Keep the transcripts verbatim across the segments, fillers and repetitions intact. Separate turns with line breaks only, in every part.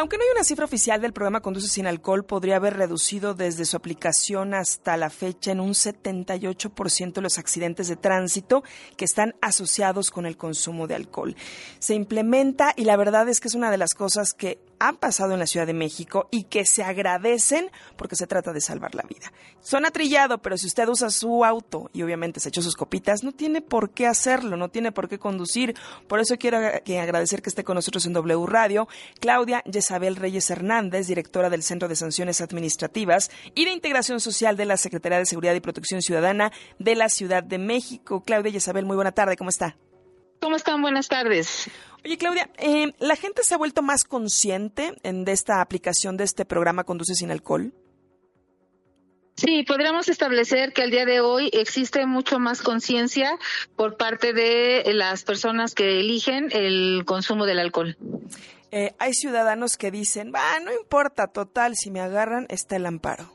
Aunque no hay una cifra oficial del programa Conduce sin Alcohol, podría haber reducido desde su aplicación hasta la fecha en un setenta y ocho por ciento los accidentes de tránsito que están asociados con el consumo de alcohol. Se implementa y la verdad es que es una de las cosas que han pasado en la Ciudad de México y que se agradecen porque se trata de salvar la vida. Suena trillado, pero si usted usa su auto y obviamente se echó sus copitas, no tiene por qué hacerlo, no tiene por qué conducir. Por eso quiero agradecer que esté con nosotros en W Radio Claudia Yesabel Reyes Hernández, directora del Centro de Sanciones Administrativas y de Integración Social de la Secretaría de Seguridad y Protección Ciudadana de la Ciudad de México. Claudia Yesabel, muy buena tarde, ¿cómo está?
¿Cómo están? Buenas tardes.
Oye, Claudia, eh, ¿la gente se ha vuelto más consciente en, de esta aplicación de este programa Conduce sin Alcohol?
Sí, podríamos establecer que al día de hoy existe mucho más conciencia por parte de las personas que eligen el consumo del alcohol.
Eh, hay ciudadanos que dicen, bah, no importa, total, si me agarran está el amparo.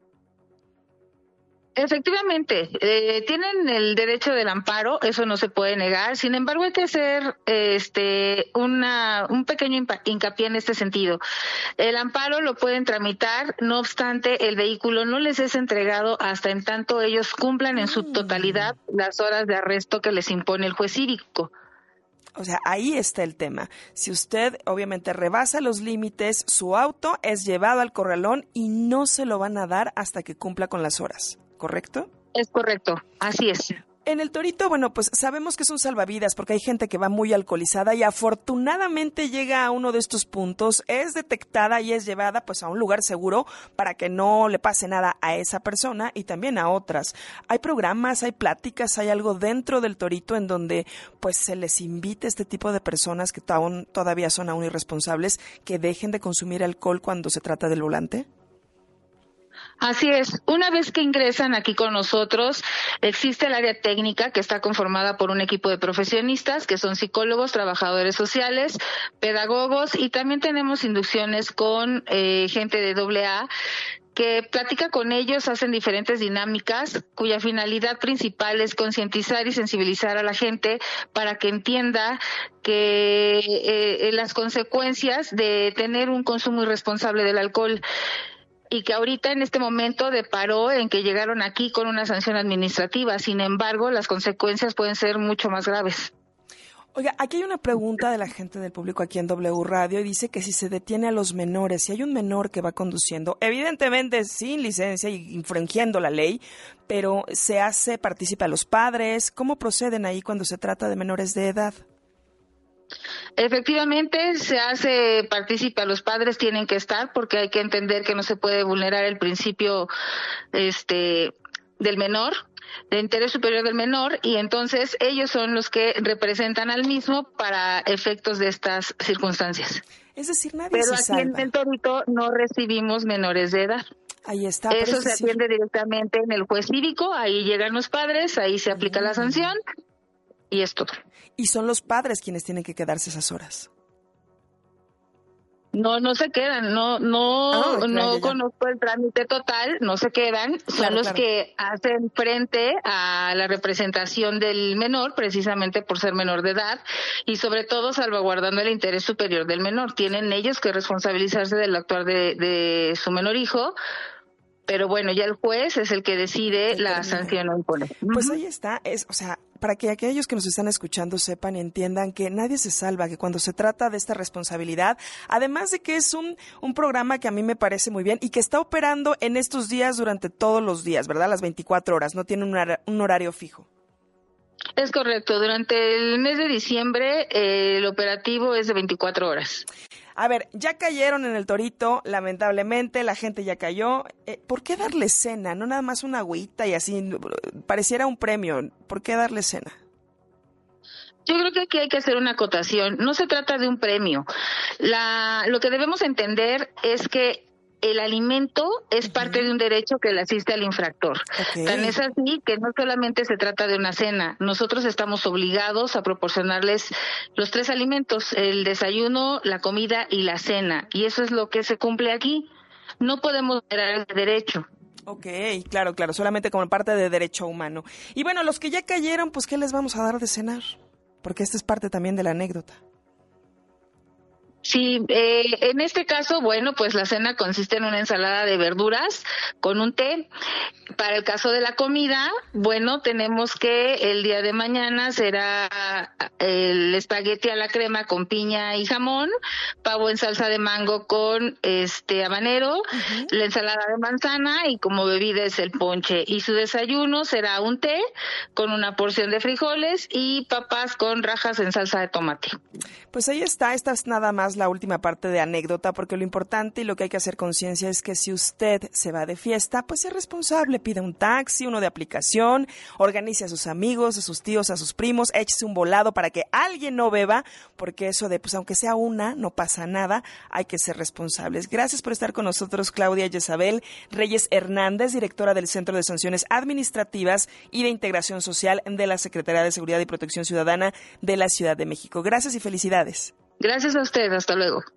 Efectivamente, eh, tienen el derecho del amparo, eso no se puede negar. Sin embargo, hay que hacer este una un pequeño hincapié en este sentido. El amparo lo pueden tramitar, no obstante, el vehículo no les es entregado hasta en tanto ellos cumplan en su totalidad las horas de arresto que les impone el juez cívico.
O sea, ahí está el tema. Si usted obviamente rebasa los límites, su auto es llevado al corralón y no se lo van a dar hasta que cumpla con las horas. ¿Correcto?
Es correcto, así es.
En el Torito, bueno, pues sabemos que es un salvavidas porque hay gente que va muy alcoholizada y afortunadamente llega a uno de estos puntos, es detectada y es llevada pues a un lugar seguro para que no le pase nada a esa persona y también a otras. Hay programas, hay pláticas, hay algo dentro del Torito en donde pues se les invite a este tipo de personas que aún, todavía son aún irresponsables que dejen de consumir alcohol cuando se trata del volante.
Así es. Una vez que ingresan aquí con nosotros, existe el área técnica que está conformada por un equipo de profesionistas que son psicólogos, trabajadores sociales, pedagogos y también tenemos inducciones con eh, gente de doble A que platica con ellos, hacen diferentes dinámicas cuya finalidad principal es concientizar y sensibilizar a la gente para que entienda que eh, las consecuencias de tener un consumo irresponsable del alcohol. Y que ahorita en este momento deparó en que llegaron aquí con una sanción administrativa. Sin embargo, las consecuencias pueden ser mucho más graves.
Oiga, aquí hay una pregunta de la gente del público aquí en W Radio y dice que si se detiene a los menores, si hay un menor que va conduciendo, evidentemente sin licencia y infringiendo la ley, pero se hace partícipe a los padres, ¿cómo proceden ahí cuando se trata de menores de edad?
Efectivamente, se hace partícipe a los padres, tienen que estar porque hay que entender que no se puede vulnerar el principio este del menor, de interés superior del menor, y entonces ellos son los que representan al mismo para efectos de estas circunstancias.
Es decir, nadie
Pero
se
aquí
salva.
en el Torito no recibimos menores de edad.
Ahí está.
Eso
eso
se
sí.
atiende directamente en el juez cívico, ahí llegan los padres, ahí se aplica mm. la sanción y es todo.
Y son los padres quienes tienen que quedarse esas horas.
No, no se quedan, no, no,
ah, claro,
no
ya, ya.
conozco el trámite total, no se quedan, son
claro,
los
claro.
que hacen frente a la representación del menor, precisamente por ser menor de edad, y sobre todo salvaguardando el interés superior del menor. Tienen ellos que responsabilizarse del actuar de, de su menor hijo, pero bueno, ya el juez es el que decide la sanción o impone.
Pues ahí está, es, o sea, para que aquellos que nos están escuchando sepan y entiendan que nadie se salva, que cuando se trata de esta responsabilidad, además de que es un, un programa que a mí me parece muy bien y que está operando en estos días durante todos los días, ¿verdad? Las veinticuatro horas, no tiene un, hor- un horario fijo.
Es correcto, durante el mes de diciembre eh, el operativo es de veinticuatro horas.
A ver, ya cayeron en el Torito, lamentablemente, la gente ya cayó. Eh, ¿Por qué darle cena? No nada más una agüita y así, pareciera un premio. ¿Por qué darle cena?
Yo creo que aquí hay que hacer una acotación. No se trata de un premio. La, lo que debemos entender es que el alimento es uh-huh. parte de un derecho que le asiste al infractor. Okay. Tan es así que no solamente se trata de una cena, nosotros estamos obligados a proporcionarles los tres alimentos, el desayuno, la comida y la cena, y eso es lo que se cumple aquí. No podemos generar el derecho.
Ok, claro, claro, solamente como parte de derecho humano. Y bueno, los que ya cayeron, pues ¿qué les vamos a dar de cenar? Porque esta es parte también de la anécdota.
Sí, eh, en este caso, bueno, pues la cena consiste en una ensalada de verduras con un té. Para el caso de la comida, bueno, tenemos que el día de mañana será el espagueti a la crema con piña y jamón, pavo en salsa de mango con este habanero, uh-huh. la ensalada de manzana y como bebida es el ponche. Y su desayuno será un té con una porción de frijoles y papas con rajas en salsa de tomate.
Pues ahí está, esta es nada más la última parte de anécdota, porque lo importante y lo que hay que hacer conciencia es que si usted se va de fiesta, pues es responsable, pida un taxi, uno de aplicación, organice a sus amigos, a sus tíos, a sus primos, échese un volado para que alguien no beba, porque eso de, pues aunque sea una, no pasa nada, hay que ser responsables. Gracias por estar con nosotros, Claudia Jezabel Reyes Hernández, directora del Centro de Sanciones Administrativas y de Integración Social de la Secretaría de Seguridad y Protección Ciudadana de la Ciudad de México. Gracias y felicidades.
Gracias a usted, hasta luego.